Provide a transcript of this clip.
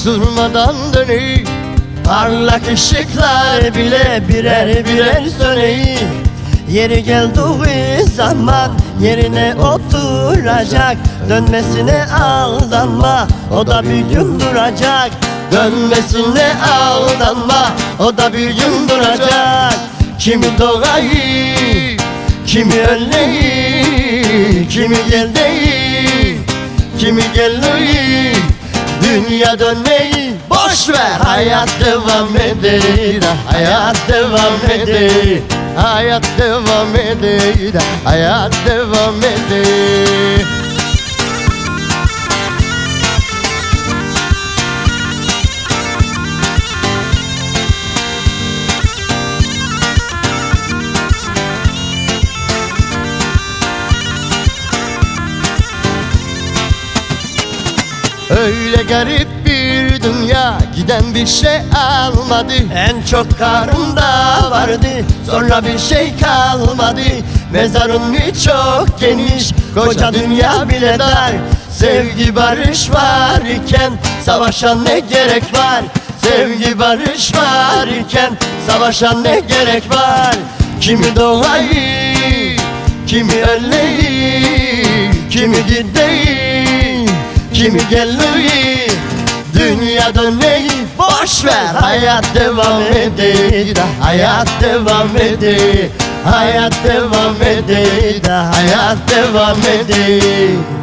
hiç durmadan döneyim. Parlak ışıklar bile birer birer söneyim. Yeri geldiği zaman yerine oturacak. Dönmesine aldanma, o da bir gün duracak. Dönmesine aldanma, o da bir gün duracak. Kimi doğayı, kimi ölleyi, kimi geldeyi, kimi gelleyi. Dünya dönmeyi boş ver, hayat devam eder, hayat devam eder, hayat devam eder, hayat devam eder. Öyle garip bir dünya, giden bir şey almadı. En çok karnımda vardı, sonra bir şey kalmadı. Mezarın mı çok geniş, koca dünya bile dar. Sevgi barış var iken savaşan ne gerek var? Sevgi barış var iken savaşan ne gerek var? Kimi doğayı, kimi ölleyi, kimi gideyi, kimi gelmeyi. Dünya dönmeyi boş ver, hayat devam eder, hayat devam eder, hayat devam eder, hayat devam eder.